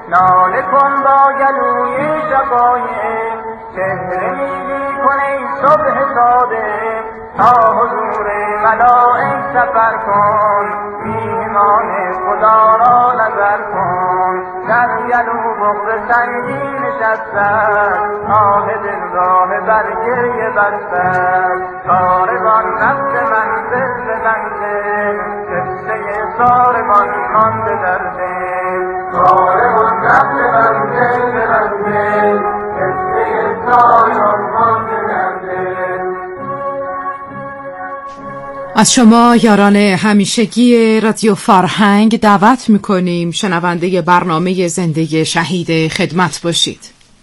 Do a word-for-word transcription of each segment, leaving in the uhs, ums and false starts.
ناله کن با گلوی شقایق، چهره میلی کن ای صبح صادق، تا حضور ملائک سفر کن، میهمان خدا را نظر کن. در گلو بغض سنگین نشستن، آه دلگاه بر گریه بستن. ساربان رفت منزل به منزل، قصه ساربان مانده در دل. ساربان رفت منزل به منزل، قصه ساربان مانده در دل. از شما یاران همیشگی رادیو فرهنگ دعوت میکنیم شنونده برنامه زندگی شهید خدمت باشید.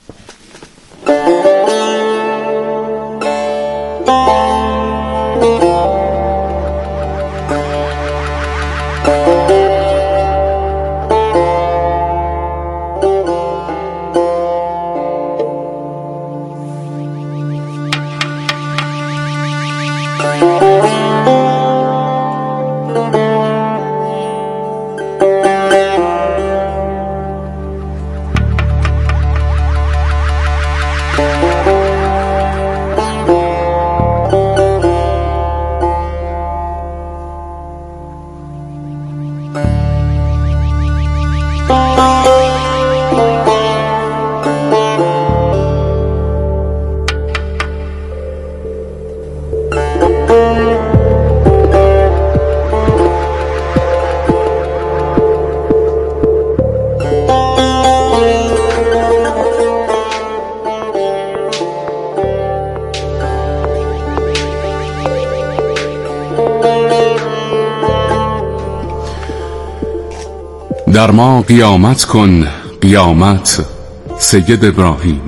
در ما قیامت کن قیامت سید ابراهیم،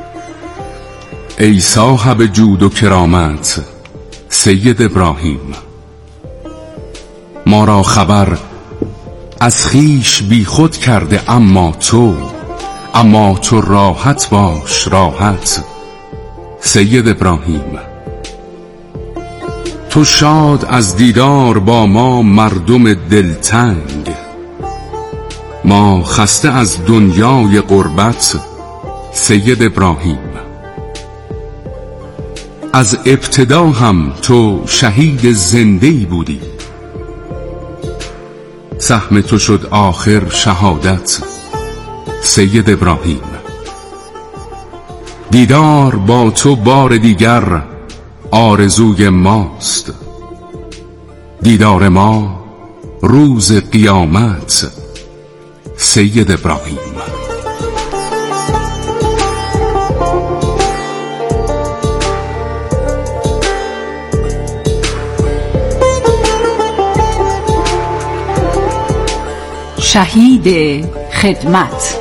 ای صاحب جود و کرامت سید ابراهیم. ما را خبر از خویش بی خود کرده، اما تو اما تو راحت باش راحت سید ابراهیم. تو شاد از دیدار با ما مردم دلتنگ، ما خسته از دنیای غربت سید ابراهیم. از ابتدا هم تو شهید زنده‌ای بودی، سهم تو شد آخر شهادت سید ابراهیم. دیدار با تو بار دیگر آرزوی ماست، دیدار ما روز قیامت سید ابراهیم. شهید خدمت.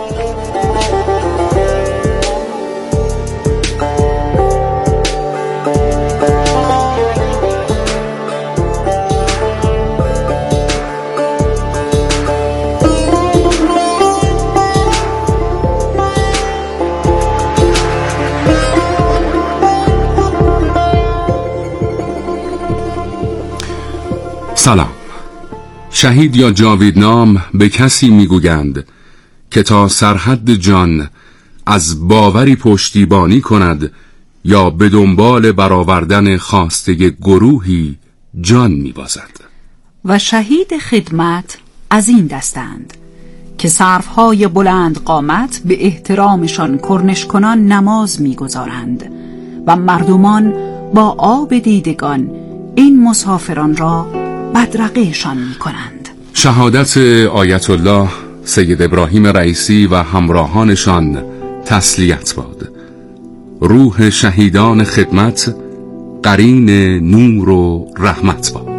سلام. شهید یا جاویدنام به کسی میگویند که تا سرحد جان از باوری پشتیبانی کند یا به دنبال برآوردن خواسته گروهی جان میبازد. و شهید خدمت از این دستند که صرفهای بلند قامت به احترامشان کرنش کنان نماز میگذارند و مردمان با آب دیدگان این مسافران را بدرقهشان میکنند. شهادت آیت الله سید ابراهیم رئیسی و همراهانشان تسلیت باد. روح شهیدان خدمت قرین نور و رحمت باد.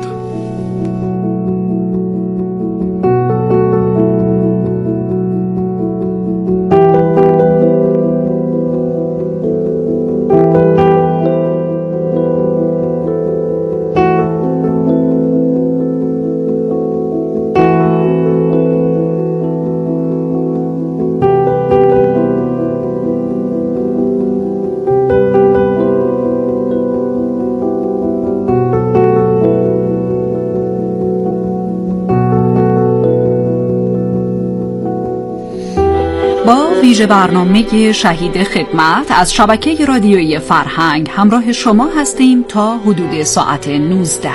با ویژه برنامه شهید خدمت از شبکه رادیویی فرهنگ همراه شما هستیم تا حدود ساعت نوزده.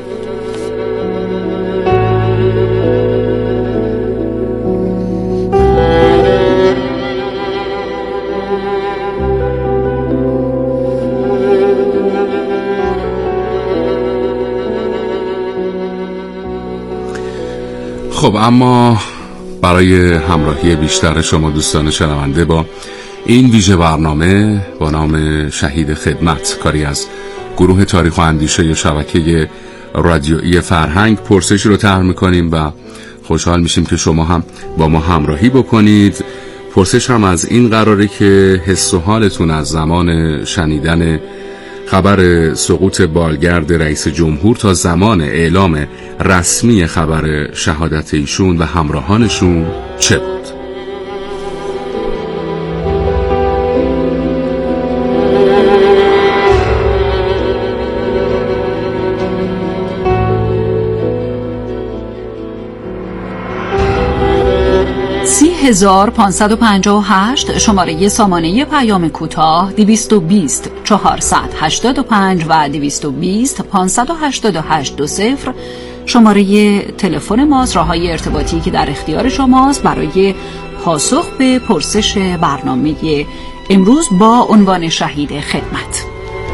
خب اما برای همراهی بیشتر شما دوستان شنونده با این ویژه برنامه با نام شهید خدمت، کاری از گروه تاریخ و اندیشه شبکه رادیویی فرهنگ، پرسش رو طرح می‌کنیم و خوشحال میشیم که شما هم با ما همراهی بکنید. پرسش هم از این قراره که حس و حالتون از زمان شنیدن خبر سقوط بالگرد رئیس جمهور تا زمان اعلام رسمی خبر شهادت ایشون و همراهانشون چه بود؟ هزار و پانصد و پنجاه و هشت شماره سامانه پیام کوتاه دویست و بیست چهارصد و هشتاد و پنج و دویست و بیست پانصد و هشتاد و هشت دو صفر شماره تلفن ماست، راه‌های ارتباطی که در اختیار شماست برای پاسخ به پرسش برنامه امروز با عنوان شهید خدمت.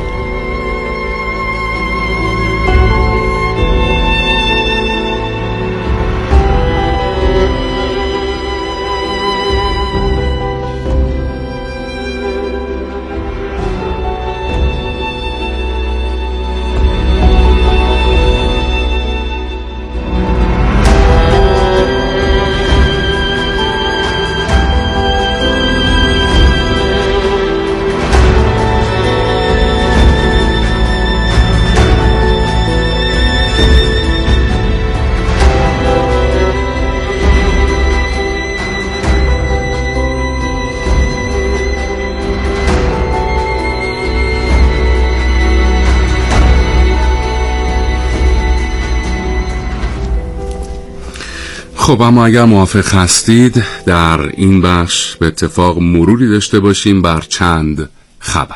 خب اما اگر موافق هستید در این بخش به اتفاق مروری داشته باشیم بر چند خبر.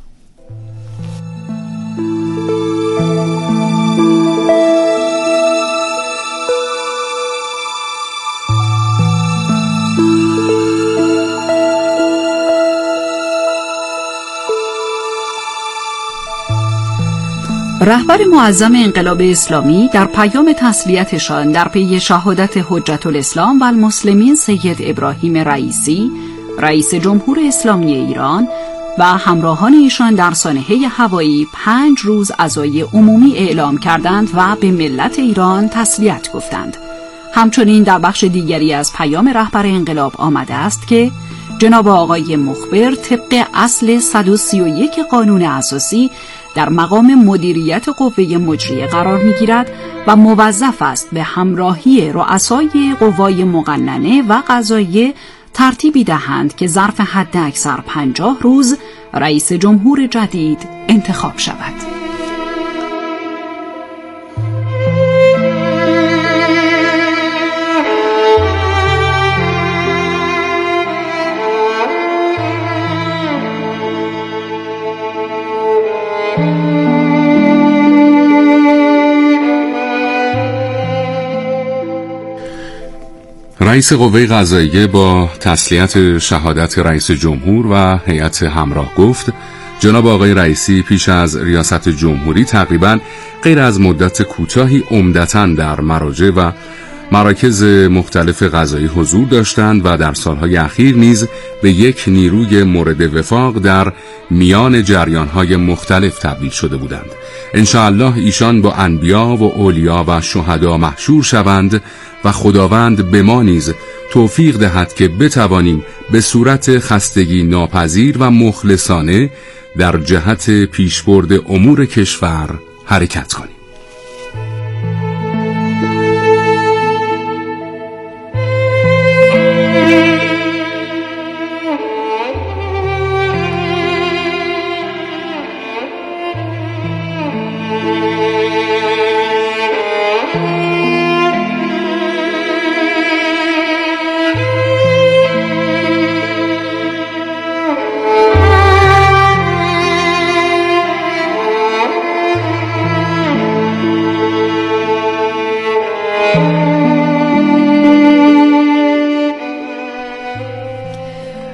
رهبر معظم انقلاب اسلامی در پیام تسلیتشان در پی شهادت حجت الاسلام و المسلمین سید ابراهیم رئیسی رئیس جمهور اسلامی ایران و همراهان ایشان در سانحه هوایی پنج روز عزای عمومی اعلام کردند و به ملت ایران تسلیت گفتند. همچنین در بخش دیگری از پیام رهبر انقلاب آمده است که جناب آقای مخبر طبق اصل صد و سی و یک قانون اساسی در مقام مدیریت قوه مجریه قرار می‌گیرد و موظف است به همراهی رؤسای قوای مقننه و قضاییه ترتیبی دهند که ظرف حد اکثر پنجاه روز رئیس جمهور جدید انتخاب شود. رئیس قوه قضاییه با تسلیت شهادت رئیس جمهور و هیئت همراه گفت جناب آقای رئیسی پیش از ریاست جمهوری تقریباً غیر از مدت کوتاهی عمدتاً در مراجع و مراکز مختلف قضایی حضور داشتند و در سالهای اخیر نیز به یک نیروی مورد وفاق در میان جریانهای مختلف تبدیل شده بودند. انشاءالله ایشان با انبیا و اولیا و شهدا محشور شوند و خداوند به ما نیز توفیق دهد که بتوانیم به صورت خستگی ناپذیر و مخلصانه در جهت پیشبرد امور کشور حرکت کنیم.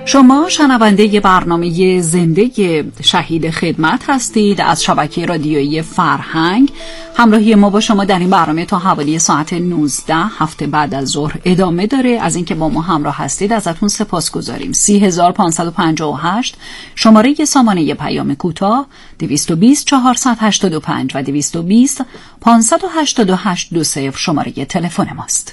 شما شنونده برنامه زنده شهید خدمت هستید از شبکه رادیویی فرهنگ. همراهی ما با شما در این برنامه تا حوالی ساعت نوزده هفته بعد از ظهر ادامه داره. از اینکه با ما همراه هستید ازتون سپاسگزاریم. سی هزار پانصد و پنجاه و هشت شماره سامانه پیام کوتاه، دویست و بیست چهارصد و هشتاد و پنج و دویست و بیست پانصد و هشتاد و هشت دو صفر شماره تلفن ماست.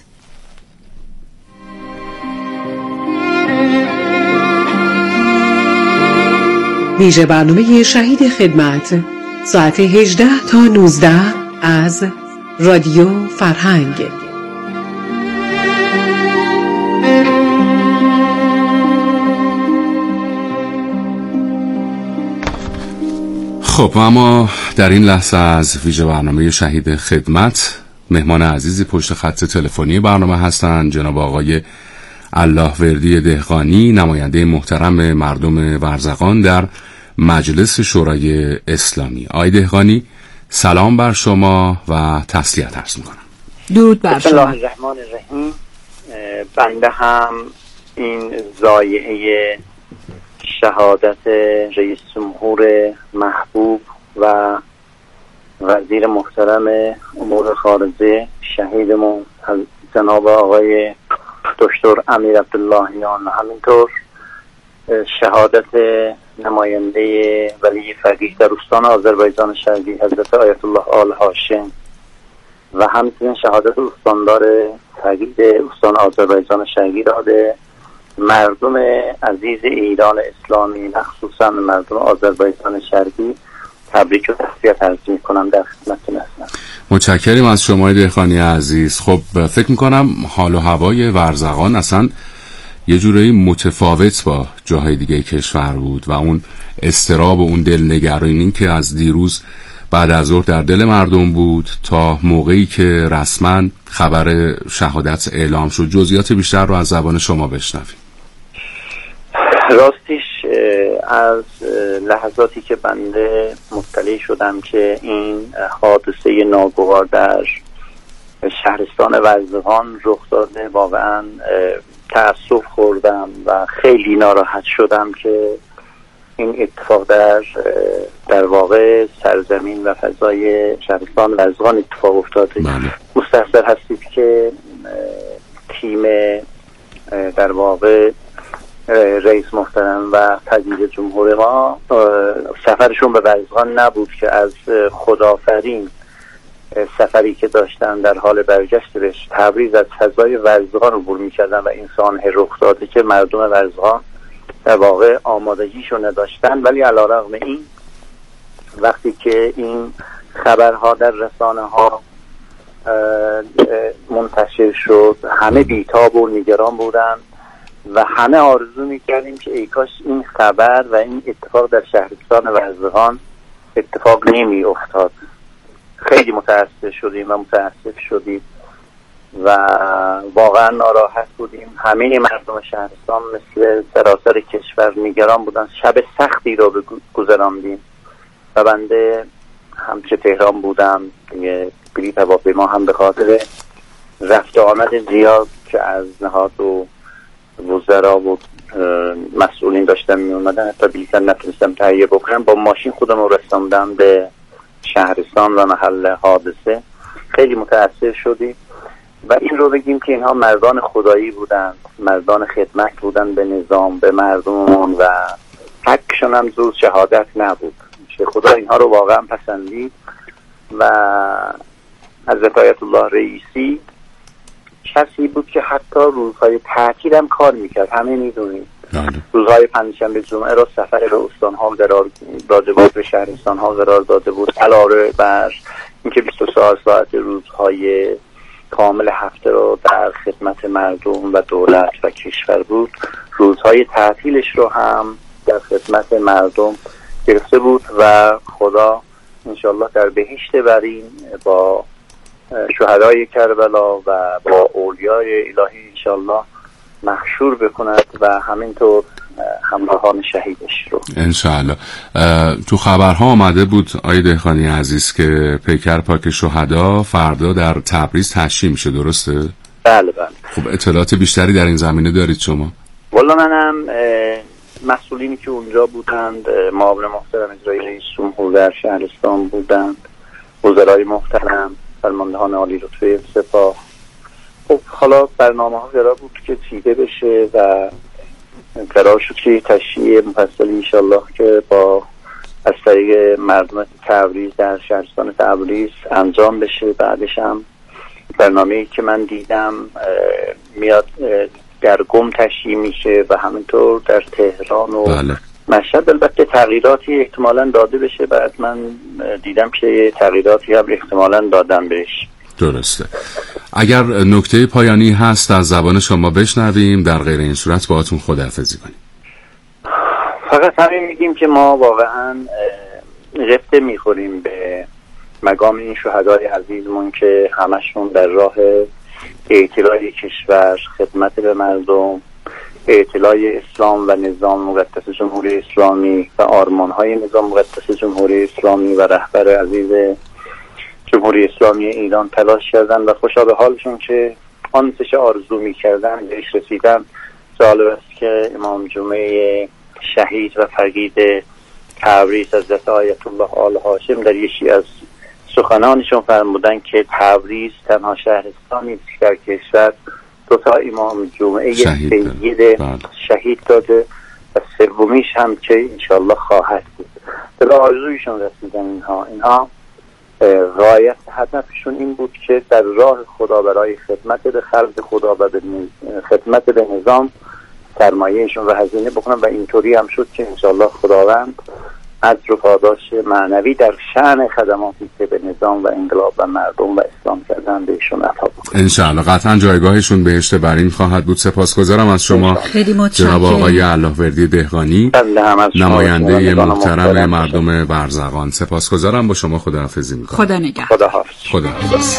ویژه برنامه شهید خدمت ساعت هجده تا نوزده از رادیو فرهنگ. خب اما در این لحظه از ویژه برنامه شهید خدمت مهمان عزیزی پشت خط تلفنی برنامه هستند، جناب آقای الله وردی دهقانی، نماینده محترم مردم ورزقان در مجلس شورای اسلامی. آقای دهقانی سلام بر شما و تسلیت عرض می‌کنم. درود بر شما. بسم الله الرحمن الرحیم. بنده هم این ضایعه شهادت رئیس جمهور محبوب و وزیر محترم امور خارجه شهیدمون جناب آقای دکتر امیر عبداللهیان و همینطور شهادت نماینده ولی فقیه در استان آذربایجان شرقی حضرت آیت الله آل هاشم و همچنین شهادت استاندار فقیه استان آذربایجان شرقی را به مردم عزیز ایران اسلامی مخصوصا مردم آذربایجان شرقی تبریک و تسلیت عرض می‌کنم. در خدمتتون هستم. متشکریم از شما دهقانی عزیز. خب فکر می‌کنم حال و هوای ورزقان اصلا یه جورایی متفاوت با جاهای دیگه کشور بود و اون اضطراب و اون دلنگرانی که از دیروز بعد از ظهر در دل مردم بود تا موقعی که رسما خبر شهادت اعلام شد. جزئیات بیشتر رو از زبان شما بشنویم. راستیش از لحظاتی که بنده مطلع شدم که این حادثه ناگوار در شهرستان ورزقان رخ داده واقعا تأسف خوردم و خیلی ناراحت شدم که این اتفاق در در واقع سرزمین و فضای شهرستان ورزقان اتفاق افتاده. مستحضر هستید که تیم در واقع رئیس محترم و وزیر جمهور ما سفرشون به ورزقان نبود که از خدافرین سفری که داشتن در حال برگشت بهش تبریز از فضای ورزقان عبور می‌کردن و این سانحه رخ داده که مردم ورزقان در واقع آمادگیشو نداشتن. ولی علیرغم این وقتی که این خبرها در رسانه ها منتشر شد همه بیتاب و نگران بودن و همه آرزو می‌کردیم که ای کاش این خبر و این اتفاق در شهرستان ورزقان اتفاق نمی افتاد. خیلی متاسف شدیم و متاسف شدیم و واقعا ناراحت بودیم. همه مردم شهرستان مثل سراسر کشور نگران بودن. شب سختی رو گذراندیم و بنده هم که تهران بودم یه بلیط هواپیما هم به خاطر رفت آمد زیاد که از نهاد و وزرا و مسئولین داشتن می اومدن حتی بلیط نتونستم تهیه بکنم. با ماشین خودم رو رساندم به شهرستان و محل حادثه. خیلی متاسف شدیم و این رو بگیم که اینها مردان خدایی بودند، مردان خدمت بودند به نظام، به مردمون و حقشون هم زود شهادت نبود. خدا اینها رو واقعا پسندید و حضرت آیت الله رئیسی کسی بود که حتی روزهای تعطیل هم کار میکرد. همه میدونید روزهای پنجشنبه جمعه را سفر به استانها قرار داده بود، به شهرستانها قرار داده بود، علاوه بر اینکه بیست و چهار ساعت روزهای کامل هفته را در خدمت مردم و دولت و کشور بود، روزهای تعطیلش رو هم در خدمت مردم گرفته بود و خدا انشالله در بهشت برین با شهدای کربلا و با اولیای الهی انشالله محشور بکند و همینطور همراهان شهیدش رو انشالله. تو خبرها آمده بود آقای دهقانی عزیز که پیکر پاک شهدا فردا در تبریز تشییع میشه، درسته؟ بله بله. خب اطلاعات بیشتری در این زمینه دارید شما؟ والا منم مسئولینی که اونجا بودند، معاون محترم اجرایی رئیس جمهور در شهرستان بودند، وزرای محترم، فرماندهان عالی رتبه سپاه. خب حالا برنامه ها قرار بود که چیده بشه و قرار شد که تشریح مفصلی انشالله که با از طریق مردم تبریز در شهرستان تبریز انجام بشه. بعدش هم برنامه‌ای که من دیدم میاد در گم تشریح میشه و همینطور در تهران و بله. مشهد. البته تغییراتی احتمالاً داده بشه، بعد من دیدم که تغییراتی هم احتمالاً دادم بهش. درسته. اگر نکته پایانی هست از زبان شما بشنویم، در غیر این صورت باهاتون خداحافظی کنیم. فقط همین میگیم که ما واقعا غبطه میخوریم به مقام این شهدای عزیزمون که همشون در راه اعتلای کشور، خدمت به مردم، اعتلای اسلام و نظام مقدس جمهوری اسلامی و آرمانهای نظام مقدس جمهوری اسلامی و رهبر عزیز جمهوری اسلامی ایران تلاش کردن و خوشا به حالشون که آنچه چه آرزو می‌کردن بهش رسیدن. جالب است که امام جمعه شهید و فقید تبریز حضرت آیت الله آل هاشم در یکی از سخنانشون فرمودن که تبریز تنها شهرستانی است در کشور دو تا امام جمعه شهید, سید شهید داده و سومیش هم که انشالله خواهد بود. به آرزویشون رسیدن اینها اینها غایت هدفشون این بود که در راه خدا برای خدمت به خلق خدا و به خدمت به نظام سرمایهشون و هزینه بکنن و اینطوری هم شد که انشالله خداوند اجر و پاداش معنوی در شأن خدماتی که به نظام و انقلاب و مردم و اسلام کردن بهشون عطا بکنه. انشالله قطعا جایگاهشون بهشت برین خواهد بود. سپاسگزارم از شما خیلی متشکرم جناب آقای اللهوردی دهقانی، نماینده محترم مردم برزغان. سپاسگزارم، با شما خداحافظی میکنم. خدا نگهدار. خداحافظ. خداحافظ.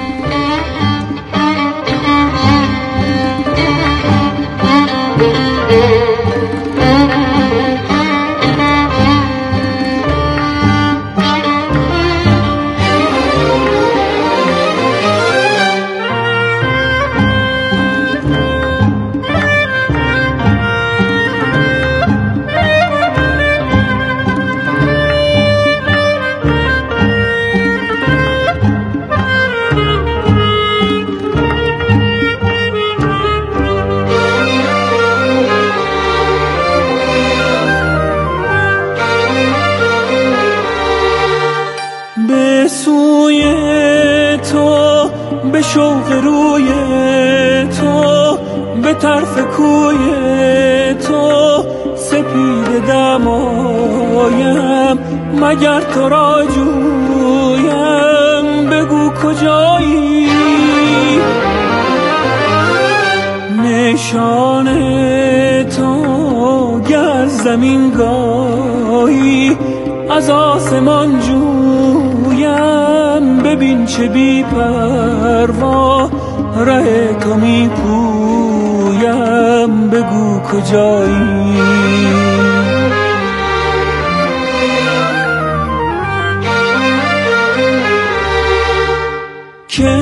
به شوق روی تو، به طرف کوی تو، سپید دمایم مگر تو را جویم، بگو کجایی نشان تو گر زمین گاهی از آسمان جویم، ببین چه بی پروا ره تو می پویم، بگو کجایی که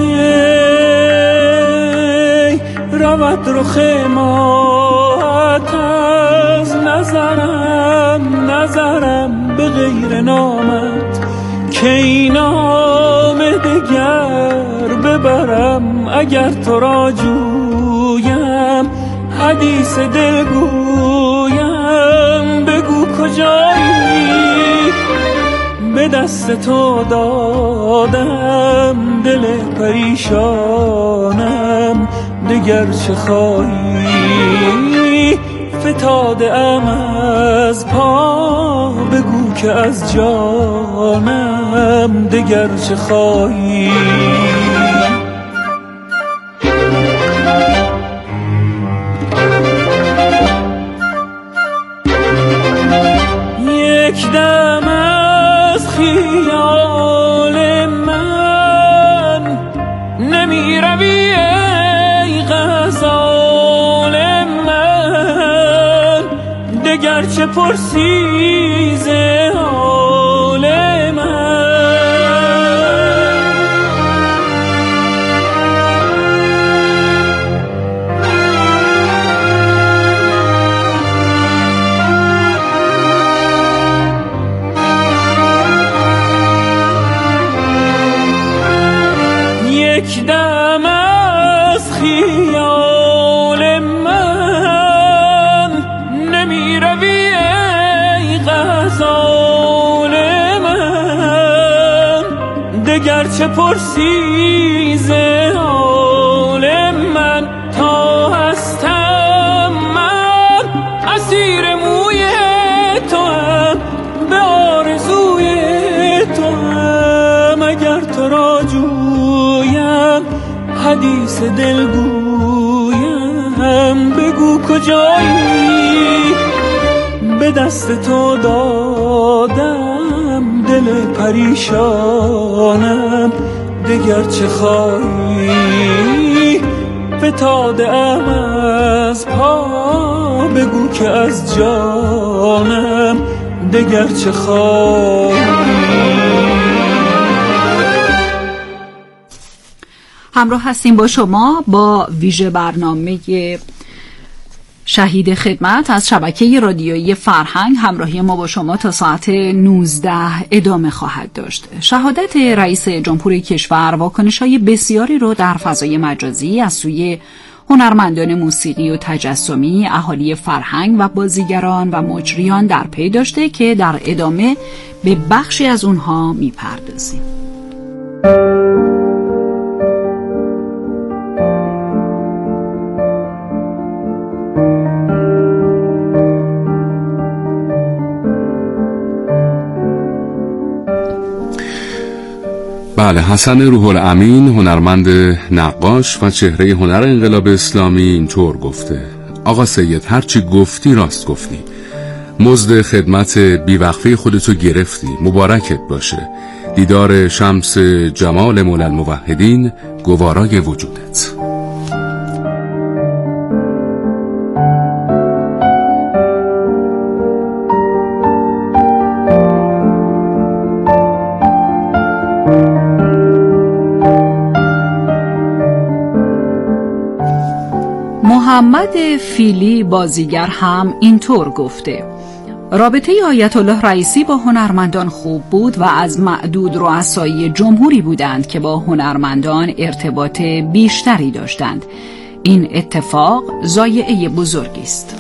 رود رخ ماهت از نظرم نظرم به غیر نامت، که این نام دگر ببرم اگر تو را جویم، حدیث دل گویم، بگو کجایی به دست تو دادم دل پریشانم، دگر چه خواهی فتاده ام از پا، بگو که از جانم دگر چه خواهی. یک دم از خیال من نمی روی ای غزال من، دگر چه پرسی ز حال من، گرچه پرسی ز حال من تا هستم من اسیر موی تو هم به آرزوی تو هم اگر تو را جویم حدیث دلگویم بگو کجایی به دست تو دادم دل پریشانم دگر چه خواهی فتاده ام از پا بگو که از جانم دگر چه خواهی. همراه هستیم با شما با ویژه برنامه شهید خدمت از شبکه رادیویی فرهنگ. همراهی ما با شما تا ساعت نوزده ادامه خواهد داشت. شهادت رئیس جمهوری کشور واکنش‌های بسیاری رو در فضای مجازی از سوی هنرمندان موسیقی و تجسمی، اهالی فرهنگ و بازیگران و مجریان در پی داشته که در ادامه به بخشی از اونها میپردازیم. بله، حسن روح الامین، هنرمند نقاش و چهره هنر انقلاب اسلامی اینطور گفته: آقا سید، هرچی گفتی راست گفتی، مزد خدمت بیوقفه خودتو گرفتی، مبارکت باشه، دیدار شمس جمال مولا الموحدین گوارای وجودت. محمد فیلی بازیگر هم اینطور گفته: رابطه آیت الله رئیسی با هنرمندان خوب بود و از معدود رؤسای جمهوری بودند که با هنرمندان ارتباط بیشتری داشتند. این اتفاق ضایعه بزرگی است.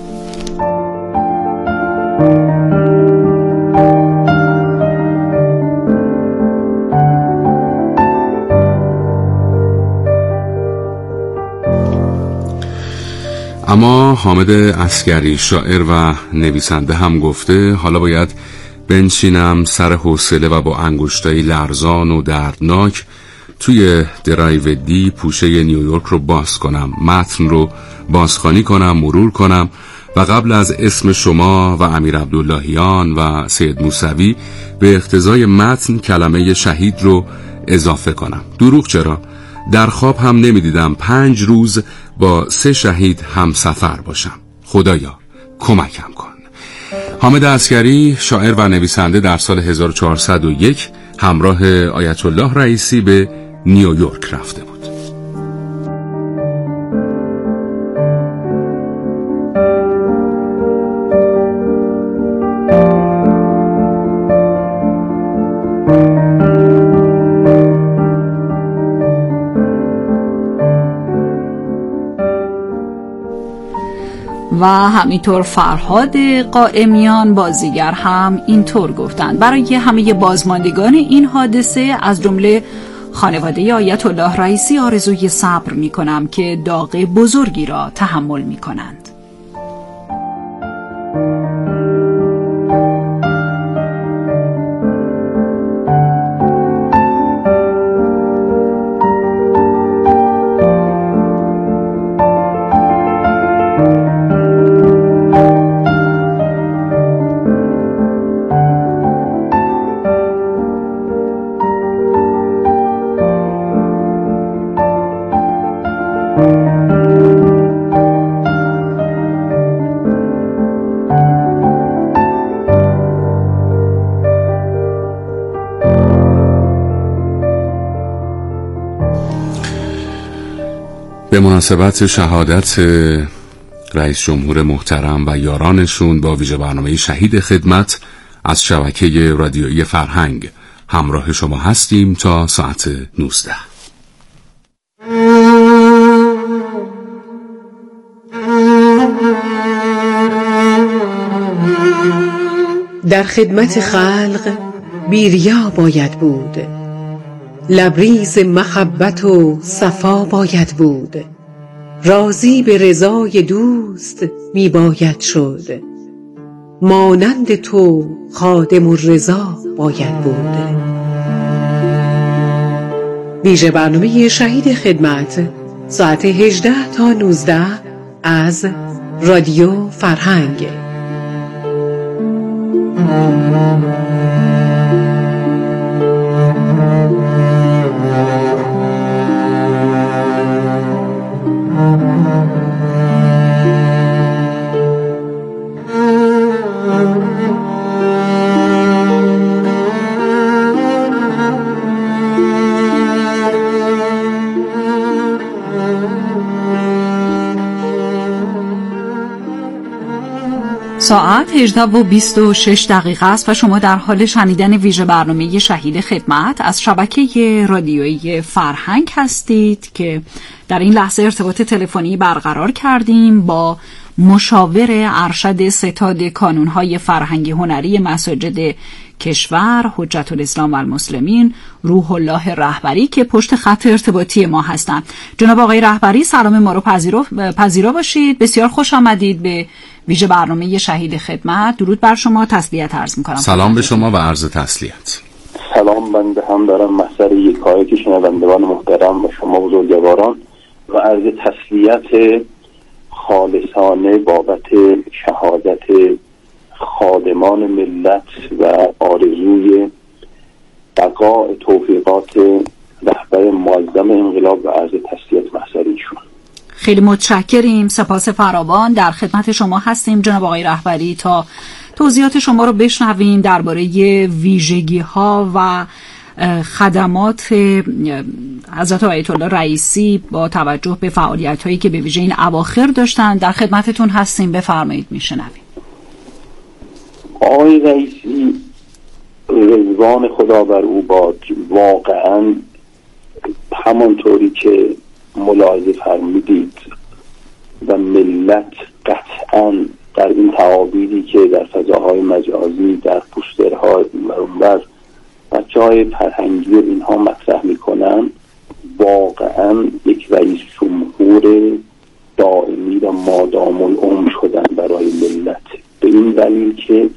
اما حامد عسگری، شاعر و نویسنده، هم گفته: حالا باید بنشینم سر حوصله و با انگشتای لرزان و دردناک توی درایو دی پوشه نیویورک رو باز کنم، متن رو بازخوانی کنم، مرور کنم و قبل از اسم شما و امیر عبداللهیان و سید موسوی به اقتضای متن کلمه شهید رو اضافه کنم. دروغ چرا؟ در خواب هم نمیدیدم پنج روز با سه شهید هم سفر باشم. خدایا کمکم کن. حامد عسگری، شاعر و نویسنده، در سال هزار و چهارصد و یک همراه آیت الله رئیسی به نیویورک رفته بود. و همینطور فرهاد قائمیان بازیگر هم اینطور گفتند: برای همه بازماندگان این حادثه از جمله خانواده آیت الله رئیسی آرزوی صبر می کنم که داغ بزرگی را تحمل می کنند. به مناسبت شهادت رئیس جمهور محترم و یارانشون با ویژه برنامه شهید خدمت از شبکه رادیویی فرهنگ همراه شما هستیم تا ساعت نوزده. در خدمت خلق بیریا باید بود، لبریز محبت و صفا باید بود، راضی به رضای دوست می باید شد، مانند تو خادم الرضا باید بود. ویژه برنامه شهید خدمت ساعت هجده تا نوزده از رادیو فرهنگ. ساعت هجده و بیست و شش دقیقه است و شما در حال شنیدن ویژه برنامه شهید خدمت از شبکه رادیویی فرهنگ هستید که در این لحظه ارتباط تلفنی برقرار کردیم با مشاور ارشد ستاد کانونهای فرهنگی هنری مساجد کشور حجت الاسلام و المسلمین روح الله رهبری که پشت خط ارتباطی ما هستند. جناب آقای رهبری سلام ما رو پذیرا پذیرا باشید. بسیار خوش آمدید به ویژه برنامه شهید خدمت. درود بر شما، تسلیت عرض می‌کنم. سلام به شما و عرض تسلیت. سلام، بنده هم دارم محضر یکایی که شنوندگان محترم و شما بزرگواران و عرض تسلیت خالصانه بابت شهادت خادمان ملت و آرزوی بقاء توفیقات رهبر معظم انقلاب و عرض تسلیت محضر ایشون. خیلی متشکریم، سپاس فراوان. در خدمت شما هستیم جناب آقای رهبری تا توضیحات شما رو بشنویم درباره ویژگی‌ها و خدمات حضرت آیت الله رئیسی با توجه به فعالیت‌هایی که به ویژه این اواخر داشتن. در خدمتتون هستیم، بفرمایید، میشنویم. آقای رئیسی رضوان خدا بر او باد، واقعا همانطوری که ملاحظه فرمودید و ملت قطعا در این تعابیری که در فضاهای مجازی در پوسترها و اونور بچه‌های فرهنگی و اینها مطرح میکنن، واقعا یک رئیس جمهور دائمی و مادام العمر شدن برای ملت، به این دلیل که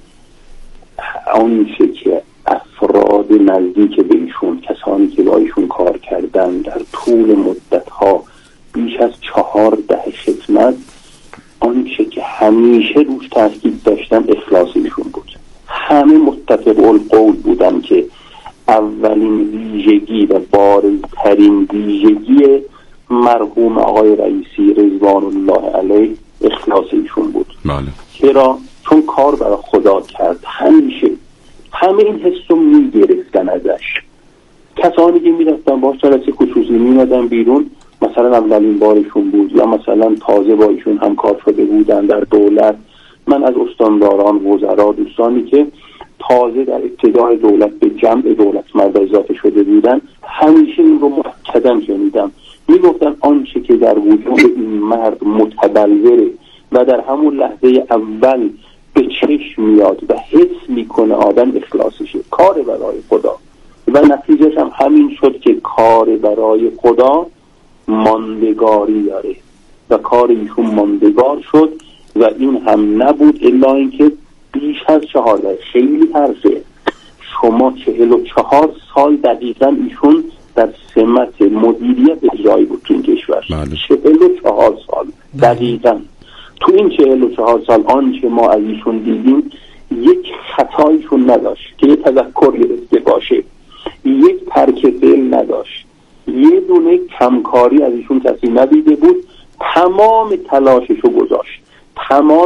آنچه که افراد نزدیک به ایشون، کسانی که با ایشون کار کردن در طول مدتها بیش از چهار دهه خدمت، آنچه که همیشه روش تاکید داشتن اخلاص ایشون بود. همه متفق القول بودن که اولین ویژگی و بارزترین ویژگی مرحوم آقای رئیسی رضوان الله علیه اخلاص ایشون بود. بله. چرا؟ چون کار برای خدا کرد. همیشه همه این حسو میگرفتن ازش. کسانی که میرفتن باش جلسه خصوصی میمدن بیرون، مثلا اولین بارشون بود یا مثلا تازه با ایشون همکار شده بودن در دولت. من از استانداران، وزرا، دوستانی که تازه در ابتدای دولت به جمع دولت مرد اضافه شده بودن، همیشه این رو مؤکداً شنیدم. میگفتن آنچه که در وجود این مرد متبلوره و در همون لحظه اول به چشم میاد و حس میکنه آدم اخلاصشه، کار برای خدا، و نتیجهش هم همین شد که کار برای خدا ماندگاری داره و کار ایشون ماندگار شد و این هم نبود الا اینکه بیش از چهارده، خیلی ترسه، شما چهل و چهار سال دقیقا ایشون در سمت مدیریت اجرایی بود تو این کشور. چهل و چهار سال دقیقا. تو این چهل و چهار سال آنچه ما از ایشون دیدیم یک خطایشون نداشت که یه تذکر گرفته باشه، یک ترک فعل نداشت، یه دونه کمکاری از ایشون کسی ندیده بود. تمام تلاششو گذاشت، تمام